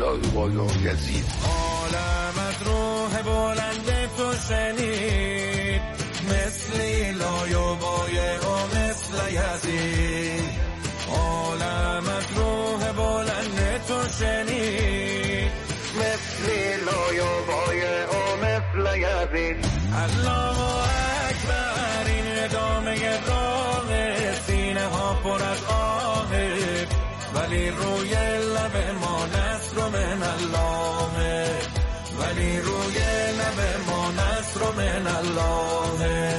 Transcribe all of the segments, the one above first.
بایایزید. عالمت روح بلند تو شنید، مثلی لایوبای و مثل یزید. عالمت روح بلند تو شنید، مثلی لایوبای و مثل یزید. الله اکبر، این ادامه راه، سینه ها پر از آهه، ولی روی لب ما نصر من الله، ولی روی لب ما نصر من الله.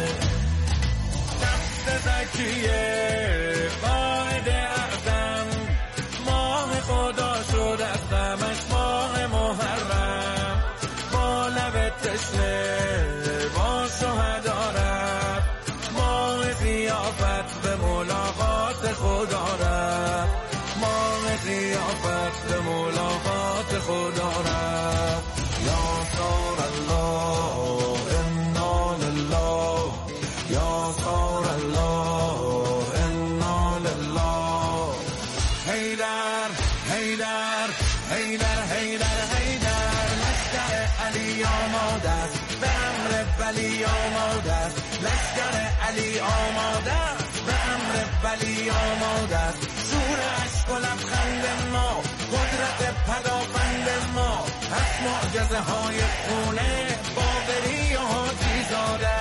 نفس زکیه قائد اعظم، ماه خدا شد از غمش ماه محرم، با لب تشنه با شهدا رفت، ماه ضیافت به ملاقات خدا رفت، ماه ضیافت به ملاقات خدا رفت. یا سار الله انا لله، یا سار الله انا لله. حیدر حیدر حیدر حیدر حیدر، لشکر علی آماده است، به امر ولی آماده است، لشکر علی آماده است، به امر ولی آماده است. شور اشک و لبخند ما، قدرت پدافند ما، از معجزه های خونه باقری و حاجی زاده.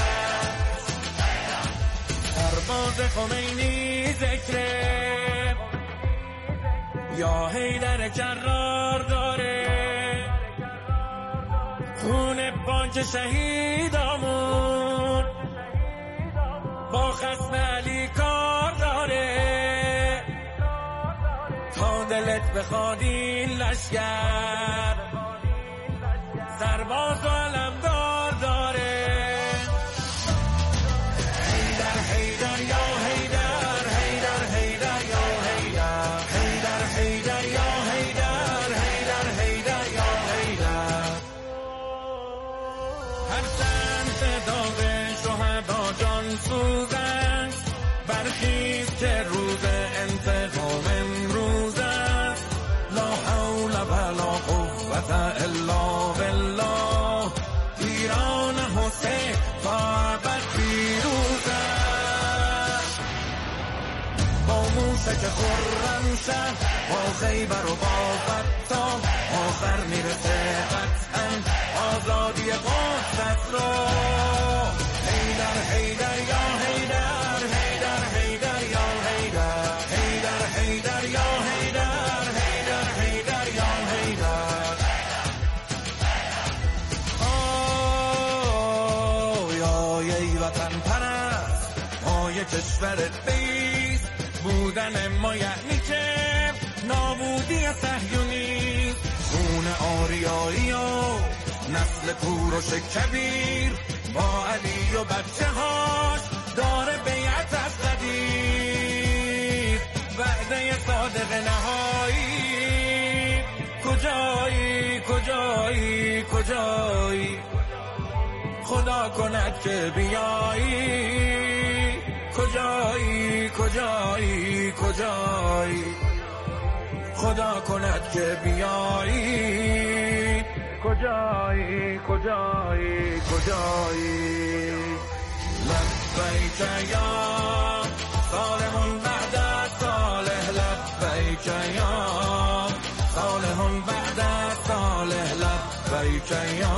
سرباز خمینی ذکره، یا حیدر جرار داره، خون پاک شهیدامون با خصم علی کار داره. تا دلت بخواد این لشکر، سرباز و علمدار داره. حیدر حیدر یا حیدر، حیدر حیدر یا حیدر، حیدر حیدر یا حیدر، حیدر حیدر یا حیدر. هر چند داغ شهدا جان سوزند، برخیز که روز انتقام امروز است. لا حول ولا قوة الا بالله، ایران حسین تا ابد پیروز است. با موشک خرم شد، با خیبر و با فتح، آخر میرسه قطعا آزادی قدس رو. حیدر حیدر یا حیدر، حیدر حیدر یا حیدر، حیدر حیدر یا حیدر، حیدر حیدر یا حیدر. آی ای وطن پرست، مای کشورت بیست، بودن ما یعنی که نابودی صهیونیست. خون آریایی و نسل کوروش کبیر، با علی و بچه هاش داره بیعت از قدیر. وعده صادق نهایی، کجایی کجایی کجایی، خدا کند که بیایی. کجایی کجایی کجایی، خدا کند که بیایی. کجایی کجایی کجایی. لبیک یا صالح بعد صالح، لبیک یا صالح بعد صالح، لبیک یا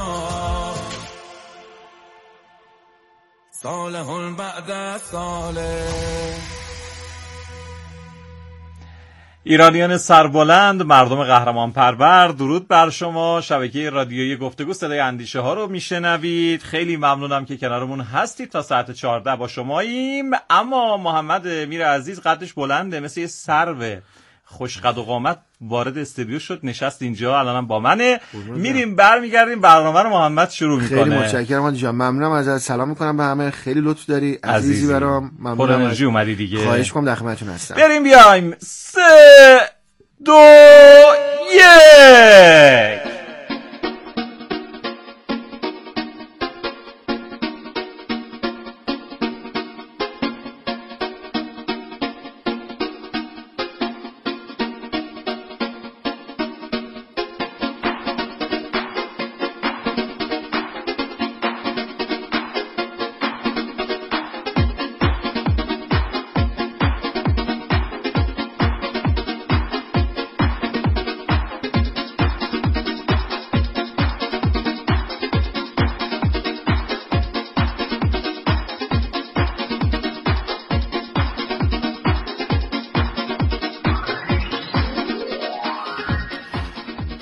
صالح بعد صالح. ایرانیان سربلند، مردم قهرمان پرور، درود بر شما. شبکه رادیویی گفتگو صدای اندیشه ها رو میشنوید. خیلی ممنونم که کنارمون هستید. تا ساعت 14 با شماییم. اما محمد میر عزیز قدش بلنده، مثل یه سرو خوش قد و قامت وارد استودیو شد، نشست اینجا، الانم با منه. میریم برمیگردیم، برنامه رو محمد شروع میکنه. خیلی متشکرم حاج جان، ممنونم ازت. سلام میکنم به همه، خیلی لطف داری عزیزی برام. ممنونم، پر انرژی اومدی دیگه. خواهش میکنم، در خدمتتون هستم. بریم بیایم. 3 2 1.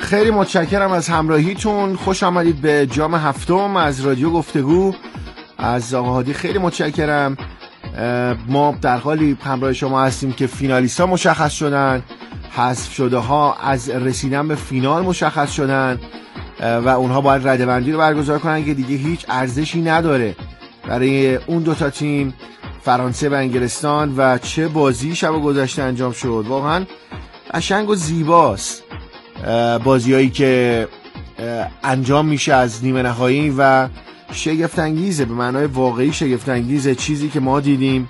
خیلی متشکرم از همراهیتون. خوش آمدید به جام هفتم از رادیو گفتگو. از آقا هادی خیلی متشکرم. ما در حالی همراه شما هستیم که فینالیست‌ها مشخص شدن، حذف شده ها از رسیدن به فینال مشخص شدن و اونها باید رده‌بندی رو برگزار کنن که دیگه هیچ ارزشی نداره برای اون دوتا تیم، فرانسه و انگلستان. و چه بازی شب گذشته انجام شد، واقعا قشنگ و زیباست بازیایی که انجام میشه از نیمه نهایی و شگفت انگیزه، به معنای واقعی شگفت انگیزه. چیزی که ما دیدیم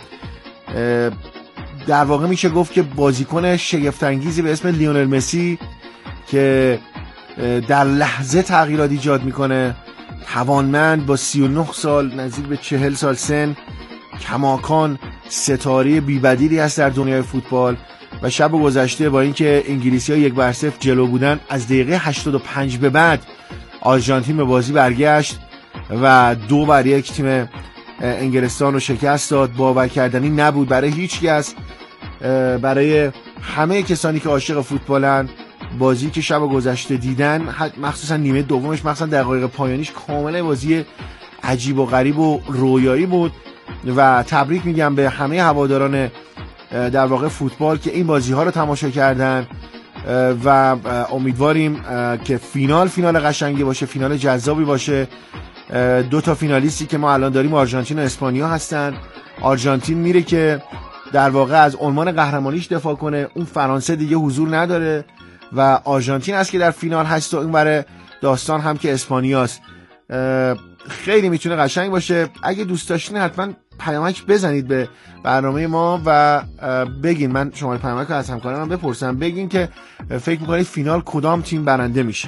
در واقع میشه گفت که بازیکن شگفت انگیزی به اسم لیونل مسی که در لحظه تغییرات ایجاد میکنه، توانمند با 39 سال نزدیک به 40 سال سن، کماکان ستاره بی‌بدیلی هست در دنیای فوتبال. و شب گذشته با اینکه انگلیسی‌ها 1-0 جلو بودن، از دقیقه 85 به بعد آرژانتین به بازی برگشت و 2-1 تیم انگلستان رو شکست داد. باور کردنی نبود برای هیچ کس، برای همه کسانی که عاشق فوتبالن. بازی که شب گذشته دیدن، مخصوصا نیمه دومش، مخصوصا دقایق پایانیش، کاملا بازی عجیب و غریب و رویایی بود. و تبریک میگم به همه هواداران در واقع فوتبال که این بازی ها رو تماشا کردن و امیدواریم که فینال قشنگی باشه، فینال جذابی باشه. 2 فینالیستی که ما الان داریم آرژانتین و اسپانیا هستن. آرژانتین میره که در واقع از عنوان قهرمانیش دفاع کنه، اون فرانسه دیگه حضور نداره و آرژانتین است که در فینال هست و این بره داستان هم که اسپانیاست. خیلی میتونه قشنگ باشه. اگه دوست داشتین حتما پیامک بزنید به برنامه ما و بگین، من شماره پیامک رو از همکارانم بپرسم، بگین که فکر میکنید فینال کدام تیم برنده میشه.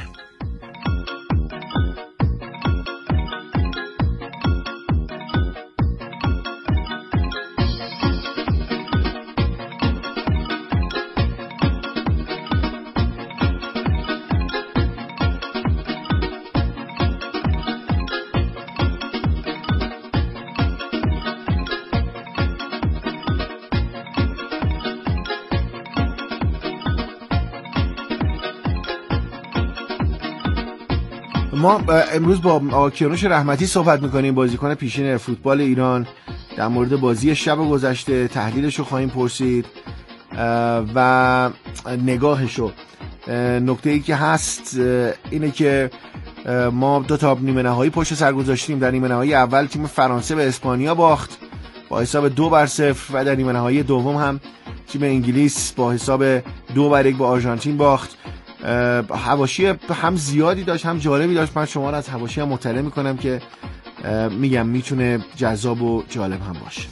ما امروز با آقای کیانوش رحمتی صحبت میکنیم، بازیکن پیشین فوتبال ایران. در مورد بازی شب گذشته تحلیلش رو خواهیم پرسید و نگاهشو. نکته ای که هست اینه که ما 2 نیمه نهایی پشت سر گذاشتیم. در نیمه نهایی اول تیم فرانسه به اسپانیا باخت با حساب 2-0 و در نیمه نهایی دوم هم تیم انگلیس با حساب 2-1 با آرژانتین باخت. حواشی هم زیادی داشت هم جالبی داشت. من شما رو از حواشی هم مطلع میکنم که میگم میتونه جذاب و جالب هم باشه.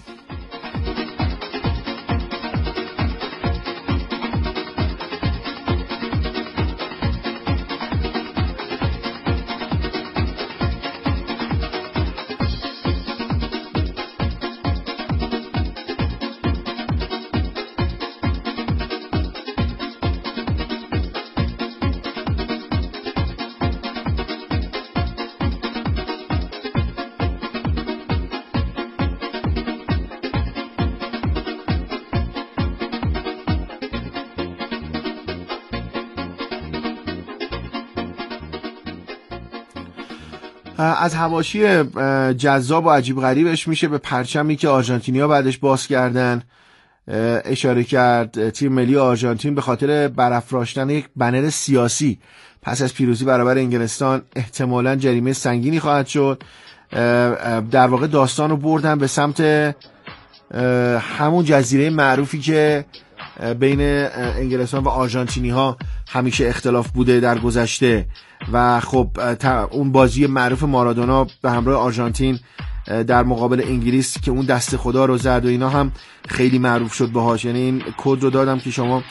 از حواشی جذاب و عجیب غریبش میشه به پرچمی که آرژانتینیا بعدش باز کردن اشاره کرد. تیم ملی آرژانتین به خاطر برافراشتن یک بنر سیاسی پس از پیروزی برابر انگلستان احتمالاً جریمه سنگینی خواهد شد. در واقع داستان رو بردن به سمت همون جزیره معروفی که بین انگلستان و آرژانتینی ها همیشه اختلاف بوده در گذشته و خب اون بازی معروف مارادونا به همراه آرژانتین در مقابل انگلیس که اون دست خدا رو زد و اینا هم خیلی معروف شد باهاش. یعنی این کد رو دادم که شما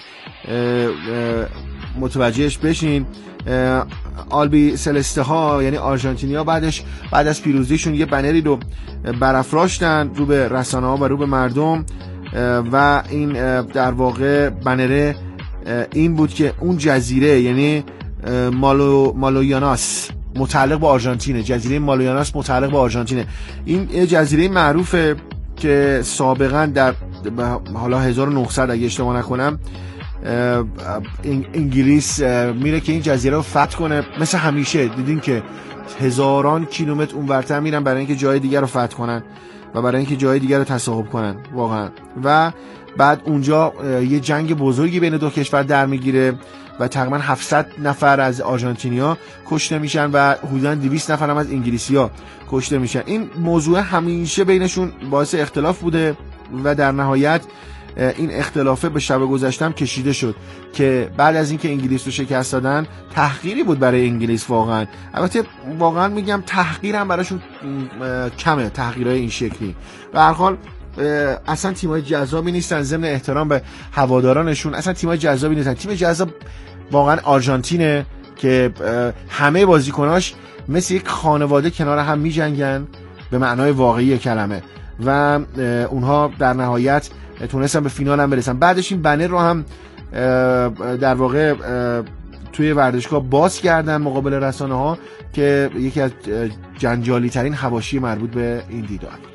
متوجهش بشین. آلبی سلسته ها یعنی آرژانتینیا بعد از پیروزیشون یه بنری رو برافراشتن رو به رسانه ها و رو به مردم و این در واقع بنره این بود که اون جزیره یعنی مالویاناس متعلق به آرژانتینه. جزیره مالویاناس متعلق به آرژانتینه. این جزیره معروفه که سابقا در حالا 1900 اگه اشتباه نکنم انگلیس میره که این جزیره رو فتح کنه. مثل همیشه دیدین که هزاران کیلومتر اونورتر میرن برای اینکه جای دیگر رو فتح کنن و برای اینکه جای دیگر رو تصاحب کنن واقعا. و بعد اونجا یه جنگ بزرگی بین دو کشور در میگیره و تقریبا 700 نفر از آرژانتینیا کشته میشن و حدوداً 200 نفر هم از انگلیسی‌ها کشته میشن. این موضوع همیشه بینشون باعث اختلاف بوده و در نهایت این اختلافه به شب گذشته هم کشیده شد که بعد از اینکه انگلیس رو شکست دادن تحقیری بود برای انگلیس واقعا. البته واقعا میگم تحقیرم براشون کمه، تحقیرهای این شکلی. به هر حال اصلا تیمای جذابی نیستن، ضمن احترام به هوادارانشون اصلا تیمای جذابی نیستن. تیم جذاب واقعا آرژانتینه که همه بازیکناش مثل یک خانواده کنار هم میجنگن به معنای واقعی کلمه و اونها در نهایت تونستن به فینال هم برسن. بعدش این بنر رو هم در واقع توی ورزشگاه باز کردن مقابل رسانه ها که یکی از جنجالی ترین حواشی مربوط به این دیدار بود.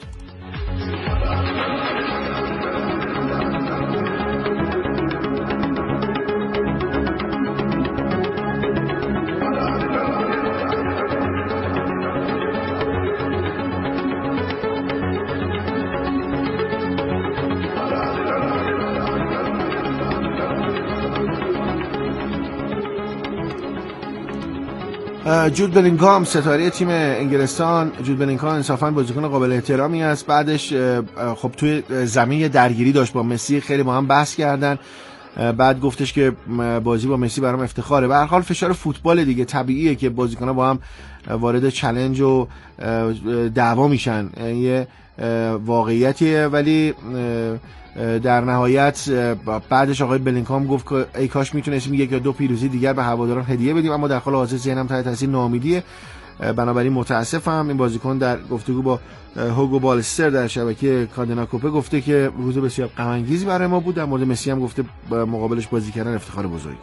جود بلینگهام ستاره تیم انگلستان، جود بلینگهام انصافا بازیکن قابل احترامی است. بعدش خب توی زمین درگیری داشت با مسی، خیلی با هم بحث کردن. بعد گفتش که بازی با مسی برام افتخاره. به هر حال فشار فوتبال دیگه، طبیعیه که بازیکن‌ها با هم وارد چالش و دعوا میشن، یه واقعیتیه. ولی در نهایت بعدش آقای بلینگهام گفت که ای کاش میتونستیم یک یا دو پیروزی دیگر به هواداران هدیه بدیم، اما در حال حاضر ذهنم تحت تاثیر ناامیدیه. بنابراین متاسفم. این بازیکن در گفتگو با هوگو بالستر در شبکه کادنا کوپه گفته که روز بسیار غم انگیزی برای ما بود. در مورد مسی هم گفته مقابلش بازی کردن افتخار بزرگه.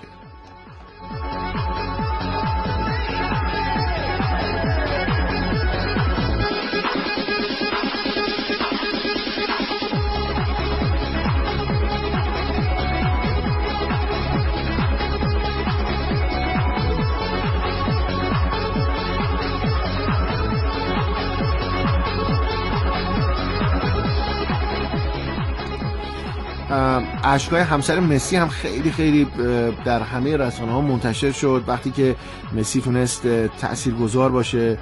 اشکای همسر مسی هم خیلی خیلی در همه رسانه ها منتشر شد وقتی که مسی تونست تاثیرگذار باشه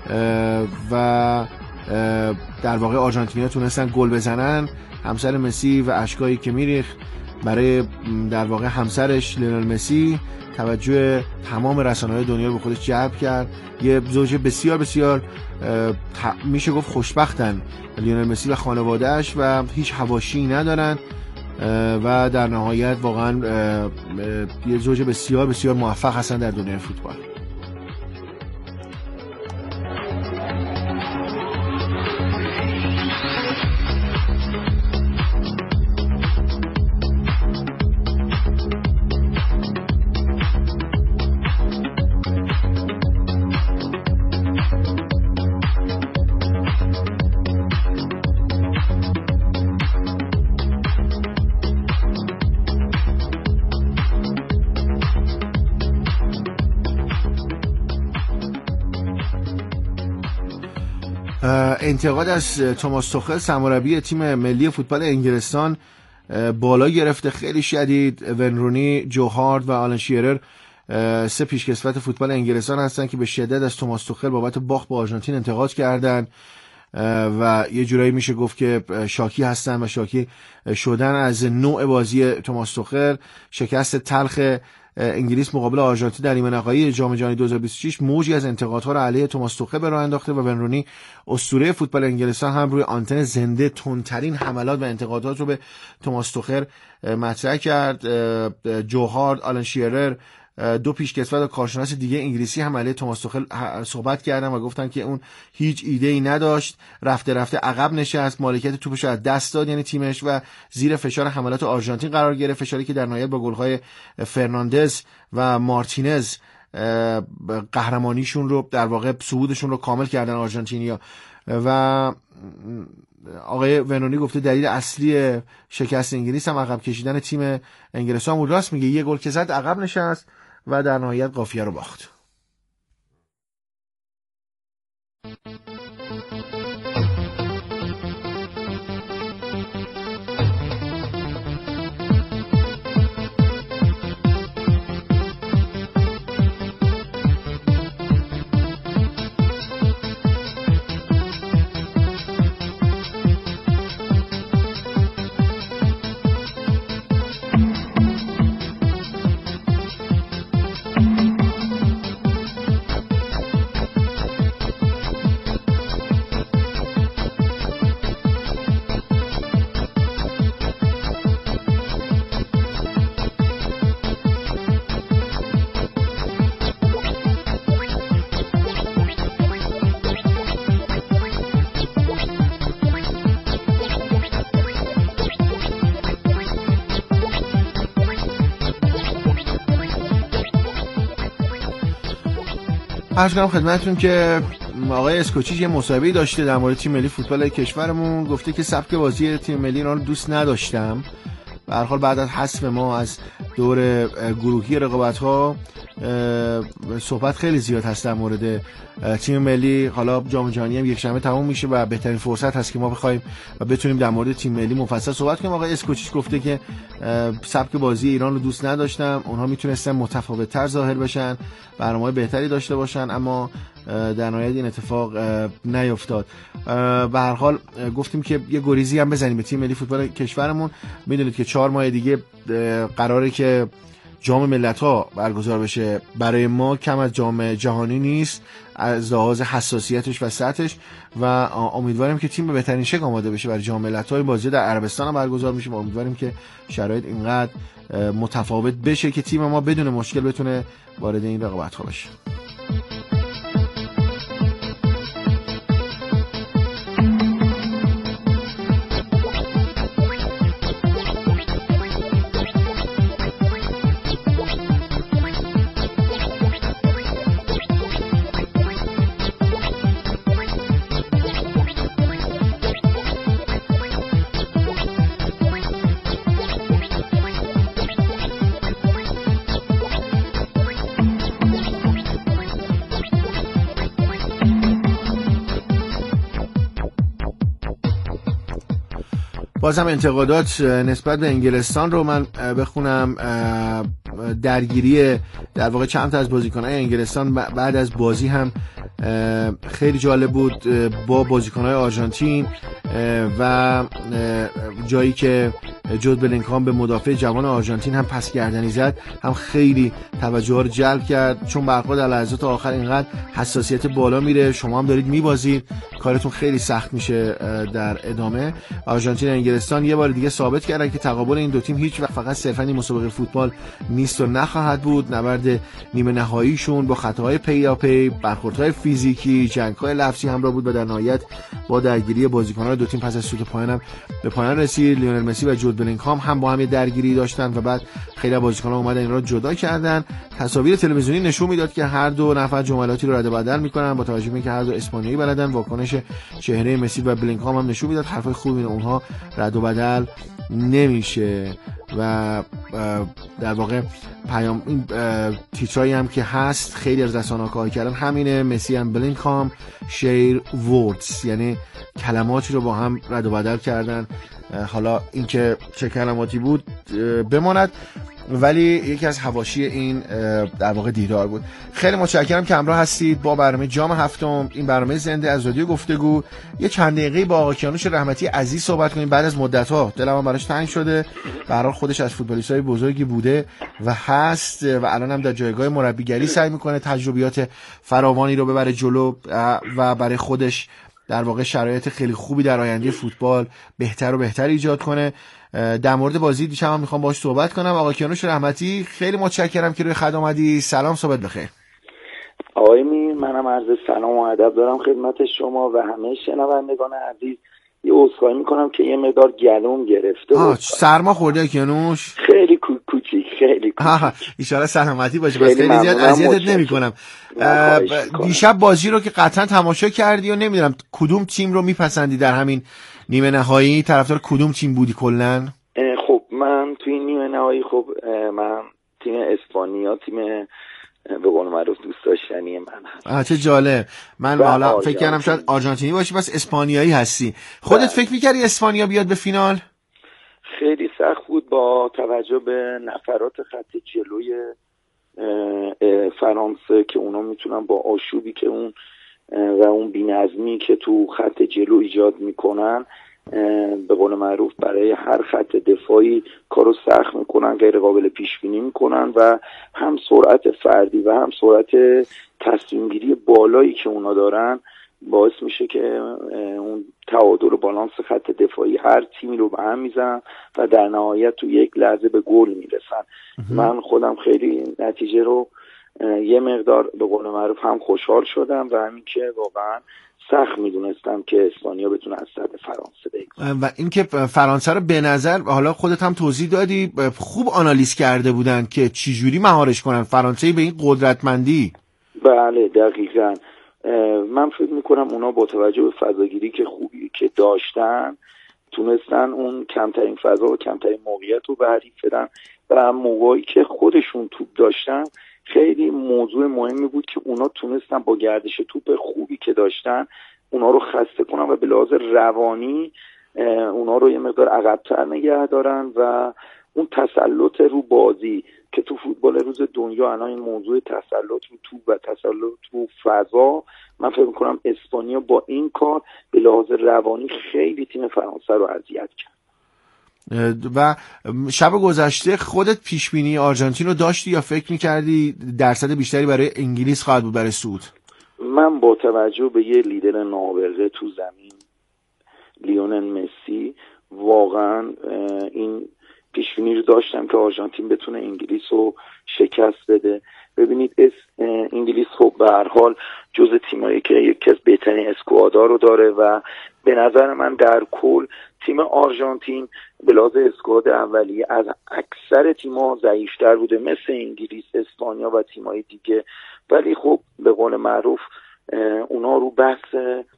و در واقع آرژانتینیا تونستن گل بزنن. همسر مسی و اشکایی که میریخت برای در واقع همسرش لیونل مسی توجه تمام رسانه‌های دنیا به خودش جلب کرد. یه زوج بسیار بسیار میشه گفت خوشبختن لیونل مسی و خانواده‌اش و هیچ حواشی ندارن و در نهایت واقعا یه زوج بسیار بسیار موفق هستن در دنیای فوتبال. انتقاد از توماس توخل سرمربی تیم ملی فوتبال انگلستان بالا گرفته، خیلی شدید. ون رونی، جو هارد و آلن شیرر سه پیشکسوت فوتبال انگلستان هستن که به شدت از توماس توخل بابت باخت با آرژانتین انتقاد کردن و یه جورایی میشه گفت که شاکی هستن و شاکی شدن از نوع بازی توماس توخل. شکست تلخ انگلیس مقابل آرژانتین در نیمه نهایی جام جهانی 2026 موجی از انتقادها را علیه توماس توخل به راه انداخته و ون رونی اسطوره فوتبال انگلستان هم روی آنتن زنده تندترین حملات و انتقادات رو به توماس توخل مطرح کرد. جو هارد، آلن شیرر، دو پیشکسوت و کارشناس دیگه انگلیسی هم علیه توماس توخل صحبت کردن و گفتن که اون هیچ ایده‌ای نداشت، رفته رفته عقب نشست، مالکیت توپش رو از دست داد یعنی تیمش و زیر فشار حملات آرژانتین قرار گرفت، فشاری که در نهایت با گل‌های فرناندز و مارتینز قهرمانیشون رو در واقع صعودشون رو کامل کردن آرژانتینیا. و آقای ونونی گفته دلیل اصلی شکست انگلیس هم عقب کشیدن تیم انگلستان بود. راست میگه، یه گل که زد عقب نشست و در نهایت قافیه رو باخت. عرض کنم خدمتتون که آقای اسکوچیچ یه مصاحبه‌ای داشته در مورد تیم ملی فوتبال کشورمون. گفته که سبک بازی تیم ملی رو دوست نداشتم. به هر حال بعد از حذف ما از دور گروهی رقابت‌ها صحبت خیلی زیاد هست در مورد تیم ملی. حالا جام جهانی هم یک شنبه تموم میشه و بهترین فرصت هست که ما بخوایم و بتونیم در مورد تیم ملی مفصل صحبت کنیم. آقای اسکوچیچ گفته که سبک بازی ایران رو دوست نداشتم. اونها میتونستن متفاوت‌تر ظاهر بشن، برنامه‌های بهتری داشته باشن، اما در نهایت این اتفاق نیفتاد. به هر حال گفتیم که یه گریزی هم بزنیم به تیم ملی فوتبال کشورمون. میدونید که 4 ماه دیگه قراره که جام ملت‌ها برگزار بشه. برای ما کم از جام جهانی نیست از لحاظ حساسیتش و سطحش و امیدواریم که تیم به بهترین شکل آماده بشه برای جام ملت‌ها. بازی در عربستان هم برگزار میشه. امیدواریم که شرایط اینقدر متفاوت بشه که تیم ما بدون مشکل بتونه وارد این رقابت‌ها بشه. بازم انتقادات نسبت به انگلستان رو من بخونم. درگیری در واقع چند تا از بازیکن‌های انگلستان بعد از بازی هم خیلی جالب بود با بازیکن‌های آرژانتین و جایی که جود بلینگهام به مدافع جوان آرژانتین هم پس گردنی زد هم خیلی توجه رو جلب کرد، چون برخورد در لحظات آخر اینقدر حساسیت بالا میره، شما هم دارید میبازید، کارتون خیلی سخت میشه در ادامه. آرژانتین و انگلستان یه بار دیگه ثابت کردن که تقابل این دو تیم هیچ وقت فقط صرفاً مسابقه فوتبال نیست و نخواهد بود. نبرد نیمه نهاییشون با خطاهای پیاپی، برخوردهای فیزیکی، جنگ‌های لفظی همراه بود و در نهایت با درگیری بازیکنان دو تیم پس از سوت پایان هم به پایان رسید. لیونل مسی و جود بلینگهام هم با هم یه درگیری داشتن و بعد خیلی از بازیکنان اومدن این رو جدا کردن. تصاویر تلویزیونی نشون میداد که هر دو نفر جملاتی رو رد و بدل میکنن با توجه به اینکه هر دو اسپانیایی بلدن. واکنش چهره مسی و بلینگهام هم نشون میداد حرفای خوبی اونها رد و بدل نمیشه و در واقع پیام این تیترایی هم که هست خیلی از رسانه‌ها کار کردن همینه. مسی هم بلینگهام شیر وردز، یعنی کلماتی رو با هم رد و بدل کردن. حالا اینکه چه کلماتی بود بماند، ولی یکی از حواشی این در واقع دیدار بود. خیلی متشکرم که همراه هستید با برنامه جام هفتم، این برنامه زنده از رادیو گفتگو. یه چند دقیقه با آقای کیانوش رحمتی عزیز صحبت کنیم. بعد از مدت‌ها دلم براش تنگ شده، به هر حال خودش از فوتبالیست‌های بزرگی بوده و هست و الان هم در جایگاه مربیگری سعی می‌کنه تجربیات فراوانی رو ببره جلو و برای خودش در واقع شرایط خیلی خوبی در آینده فوتبال بهتر و بهتر ایجاد کنه. در مورد بازی دیشب هم میخوام باهاش صحبت کنم. آقای کیانوش رحمتی خیلی متشکرم که روی خط اومدی. سلام، صحبت بخیر. آقای میر، منم عرض سلام و ادب دارم خدمت شما و همه شنوندگان عزیز. یه عذرخواهی میکنم که یه مقدار گلوم گرفته بود. سرما خورده کیانوش؟ خیلی کوچیک خیلی ایشالا سلامتی باشه. بس خیلی زیاد اذیتت نمی‌کنم. دیشب بازی رو که قطعا تماشا کردی و نمیدونم کدوم تیم رو میپسندی در همین نیمه نهایی؟ طرفدار کدوم تیم بودی کلاً؟ خب من توی نیمه نهایی من تیم اسپانیا، تیم به قول معروف دوست داشتنی من هست. چه جالب. من حالا فکر کردم شاید آرژانتینی باشی بس اسپانیایی هستی. خودت فکر می‌کردی اسپانیا بیاد به فینال؟ خیلی سخت بود با توجه به نفرات خط جلوی فرانسه که اونا میتونن با آشوبی که اون بی‌نظمی که تو خط جلو ایجاد میکنن به قول معروف برای هر خط دفاعی کارو سخت میکنن، غیر قابل پیش بینی میکنن و هم سرعت فردی و هم سرعت تصمیم گیری بالایی که اونا دارن باعث میشه که اون تعادل و بالانس خط دفاعی هر تیمی رو به هم میزنن و در نهایت تو یک لحظه به گل میرسن. من خودم خیلی نتیجه رو یه مقدار به قول معروف هم خوشحال شدم و همین که واقعا سخت میدونستم که اسپانیا بتونه از صد فرانسه بگیره. و اینکه فرانسه رو به نظر حالا خودت هم توضیح دادی خوب آنالیز کرده بودن که چی جوری مهارش کنن فرانسه به این قدرتمندی. بله دقیقاً. من فکر میکنم اونا با توجه به فضاگیری که خوبی که داشتن تونستن اون کمترین فضا و کمترین موقعیت رو به حریف بدن و موقعی که خودشون توپ داشتن خیلی موضوع مهمی بود که اونا تونستن با گردش توپ خوبی که داشتن اونا رو خسته کنن و به لحاظ روانی اونا رو یه مقدار عقب‌تر نگه دارن و اون تسلط رو بازی که تو فوتبال روز دنیا الان این موضوع تسلط رو توپ و تسلط رو فضا، من فکر می‌کنم اسپانیا با این کار به لحاظ روانی خیلی تیم فرانسه رو اذیت کرد. و شب گذشته خودت پیش بینی آرژانتین رو داشتی یا فکر می‌کردی درصد بیشتری برای انگلیس خواهد بود برای صعود؟ من با توجه به یه لیدر نابغه تو زمین لیونل مسی واقعا این پیش بینی رو داشتم که آرژانتین بتونه انگلیس رو شکست بده. ببینید انگلیس خب به هر حال جزء تیمایی که یکی از بهترین اسکوادا رو داره و به نظر من در کل تیم آرژانتین به لحاظ اسکواد اولیه از اکثر تیم‌ها ضعیف‌تر بوده مثل انگلیس، اسپانیا و تیم‌های دیگه، ولی خب به قول معروف اونا رو بحث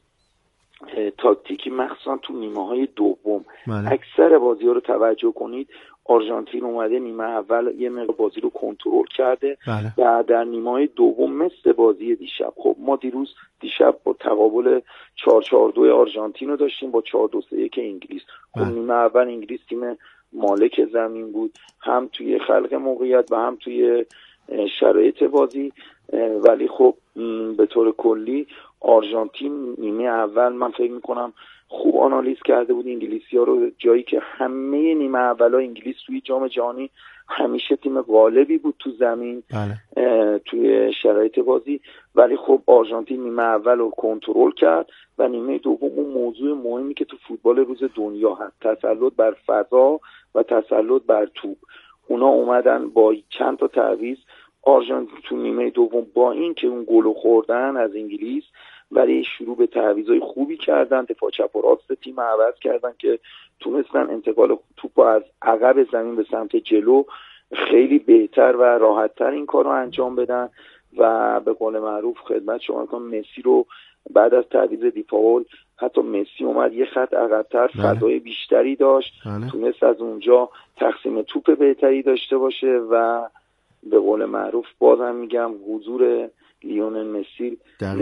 تاکتیکی مخصوصا تو نیمه‌های دوم اکثر بازی‌ها رو توجه کنید آرژانتین اومده نیمه اول یه مقدار بازی رو کنترل کرده و در نیمه‌های دوم مثل بازی دیشب، خب ما دیشب با تقابل 4-4-2 آرژانتین رو داشتیم با 4-2-3-1 انگلیس. خب نیمه اول انگلیس تیم مالک زمین بود هم توی خلق موقعیت و هم توی شرایط بازی، ولی خب به طور کلی آرژانتین نیمه اول من فکر میکنم خوب آنالیز کرده بود انگلیسی‌ها رو، جایی که همه نیمه اولا انگلیس توی جام جهانی همیشه تیم غالبی بود تو زمین توی شرایط بازی، ولی خب آرژانتین نیمه اول رو کنترل کرد و نیمه دوم اون موضوع مهمی که تو فوتبال روز دنیا هست، تسلط بر فضا و تسلط بر توپ، اونا اومدن با چند تا تعویض آرژانتین تو نیمه دوم با این که اون گل خوردن از انگلیس ولی شروع به تعویضای خوبی کردن، دفاع چپ و راست تیم عوض کردن که تونستن انتقال توپ از عقب زمین به سمت جلو خیلی بهتر و راحت‌تر این کار رو انجام بدن و به قول معروف خدمت شما کنم مسی رو بعد از تعویض دیپاول حتی مسی اومد یه خط عقب‌تر، فضای بیشتری داشت، تونست از اونجا تقسیم توپ بهتری داشته باشه و به قول معروف بازم میگم حضور لیونل مسی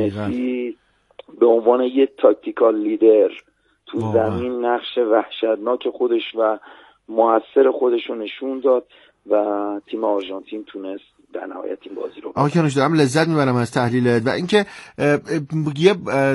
به عنوان یه تاکتیکال لیدر تو زمین نقش وحشتناک خودش و موثر خودش رو نشون داد و تیم آرژانتین تونست در نهایت این بازی رو. آقا کنوش دارم لذت میبرم از تحلیلت و اینکه یه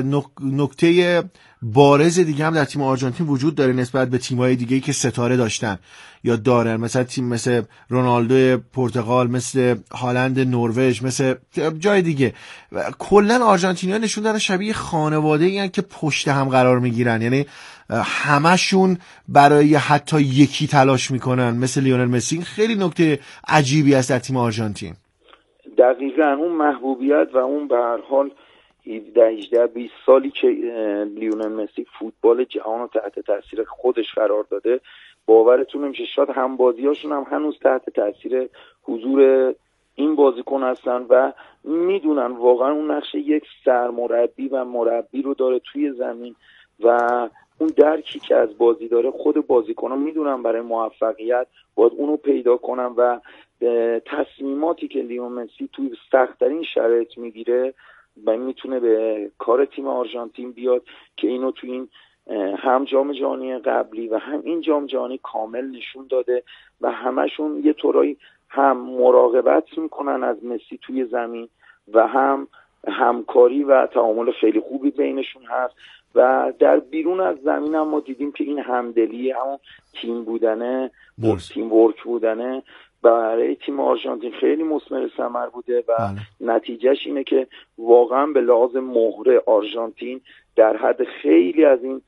نکته بارز دیگه هم در تیم آرژانتین وجود داره نسبت به تیم‌های دیگه‌ای که ستاره داشتن یا دارن، مثلا تیم مثل رونالدو پرتغال، مثل هالند نروژ، مثل جای دیگه. کلا آرژانتینی‌ها نشون دادن شبیه خانواده‌ای ان که پشت هم قرار میگیرن، یعنی همشون برای حتی یکی تلاش میکنن مثل لیونل مسی. خیلی نکته عجیبی است در تیم آرژانتین. دقیقاً اون محبوبیت و اون به هر حال 18-20 سالی که لیونل مسی فوتبال جهان رو تحت تاثیر خودش قرار داده باورتون نمیشه شاید همبازیاشون هم هنوز تحت تاثیر حضور این بازیکن هستن و میدونن واقعا اون نقش یک سرمربی و مربی رو داره توی زمین و اون درکی که از بازی داره. خود بازیکن‌ها میدونن برای موفقیت باید اونو پیدا کنن و تصمیماتی که لیون مسی توی سخت‌ترین شرایط میگیره و میتونه به کار تیم آرژانتین بیاد که اینو توی این هم جام جهانی قبلی و هم این جام جهانی کامل نشون داده و همشون یه طورایی هم مراقبت میکنن از مسی توی زمین و هم همکاری و تعامل خیلی خوبی بینشون هست و در بیرون از زمین هم ما دیدیم که این همدلی، همون تیم بودنه، تیم ورک بودنه برای تیم آرژانتین خیلی مثمر ثمر بوده و نتیجهش اینه که واقعا به لحاظ مهره آرژانتین در حد خیلی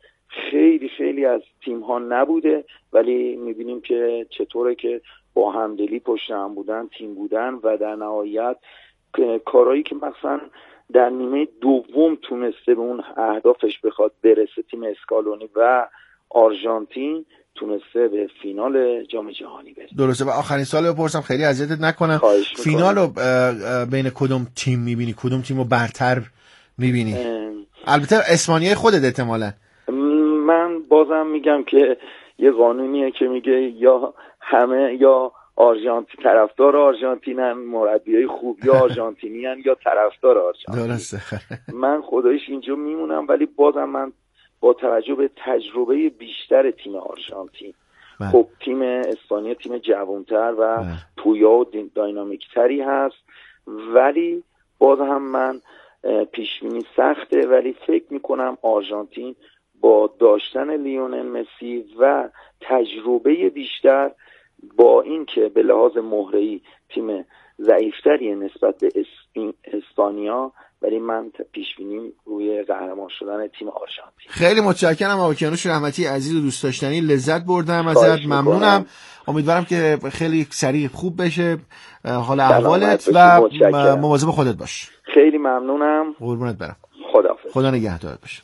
از تیم ها نبوده، ولی میبینیم که چطوره که با همدلی پشت هم بودن، تیم بودن و در نهایت کارهایی که مثلا در نیمه دوم تونسته به اون اهدافش بخواد برسه تیم اسکالونی و آرژانتین تونسته به فینال جام جهانی برسه. درسته. و آخرین سال بپرسم خیلی اذیتت نکنم، فینال رو بین کدوم تیم میبینی؟ کدوم تیم رو برتر میبینی؟ البته اسپانیای خودت احتمالاً. من بازم میگم که یه قانونیه که میگه یا همه یا آرژانتین، طرفدار آرژانتینن، مربیای خوب یا آرژانتینیان یا طرفدار آرژانتین. درسته. من خدایش اینجا میمونم، ولی بازم من با توجه به تجربه بیشتر تیم آرژانتین، خب تیم اسپانیا تیم جوانتر و پویا و داینامیکتری هست، ولی باز هم من پیشبینی سخته، ولی فکر میکنم آرژانتین با داشتن لیونل مسی و تجربه بیشتر، با اینکه به لحاظ مهره‌ای تیم ضعیفتری نسبت به اسپانیا، ولی من پیشبینیم روی قهرمان شدن تیم آرژانتین. خیلی متشکرم آقای کیانوش رحمتی عزیز و دوست داشتنی، لذت بردم ازت، ممنونم. امیدوارم که خیلی سریع خوب بشه حال احوالت و مواظب خودت باش. خیلی ممنونم. قربونت برم. خداحافظ. خدا نگهدارت باشه.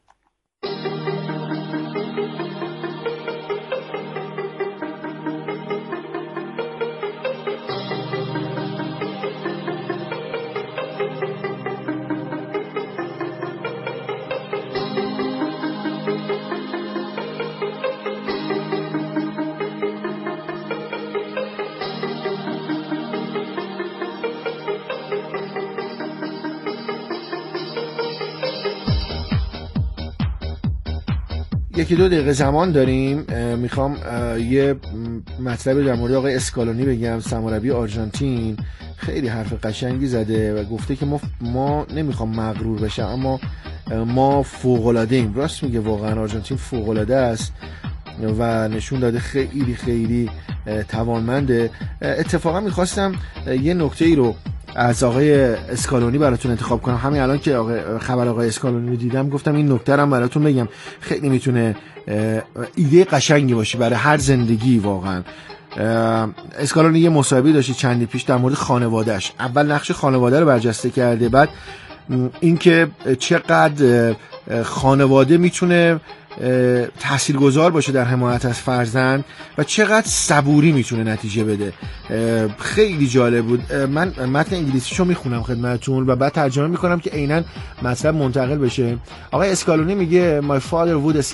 یکی دو دقیقه زمان داریم. میخوام یه مطلب در مورد آقای اسکالونی بگم، سرمربی آرژانتین. خیلی حرف قشنگی زده و گفته که ما نمیخوام مغرور بشم، اما ما فوق‌العاده ایم. راست میگه، واقعا آرژانتین فوق‌العاده است و نشون داده خیلی خیلی توانمنده. اتفاقا میخواستم یه نکته ای رو از آقای اسکالونی براتون انتخاب کنم. همین الان که خبر آقای اسکالونی رو دیدم گفتم این نکته رو براتون بگم. خیلی میتونه ایده قشنگی باشه برای هر زندگی. واقعا اسکالونی یه مصاحبه داشت چندی پیش در مورد خانواده‌اش. اول نقش خانواده رو برجسته کرده، بعد اینکه چقدر خانواده میتونه تاثیرگذار باشه در حمایت از فرزند و چقدر صبوری میتونه نتیجه بده. خیلی جالب بود. من متن انگلیسیشو میخونم خدمتتون و بعد ترجمه میکنم که عیناً مطلب منتقل بشه. آقای اسکالونی میگه my father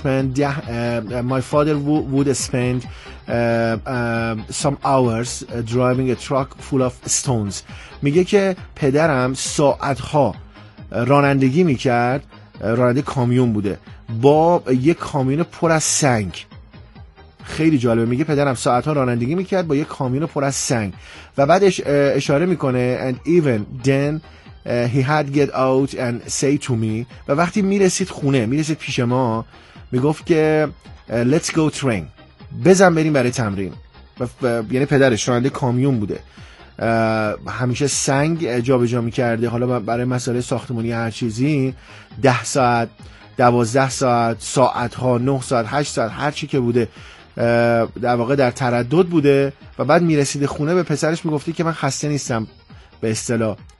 would spend some hours driving a truck full of stones. میگه که پدرم ساعتها رانندگی میکرد، راننده کامیون بوده، با یک کامیون پر از سنگ. خیلی جالبه. میگه پدرم ساعتها رانندگی میکرد با یک کامیون پر از سنگ و بعدش اشاره میکنه and even then he had get out and say to me. و وقتی میرسید خونه، میرسید پیش ما، میگفت که let's go train، بزن بریم برای تمرین. یعنی پدرش راننده کامیون بوده، همیشه سنگ جابجا میکرده، حالا برای مسائل ساختمانی هر چیزی 10 ساعت 12 ساعت، ساعتها 9 ساعت 8 ساعت هر چی که بوده در واقع در تردد بوده و بعد میرسیده خونه به پسرش میگفتی که من خسته نیستم به اصطلاح،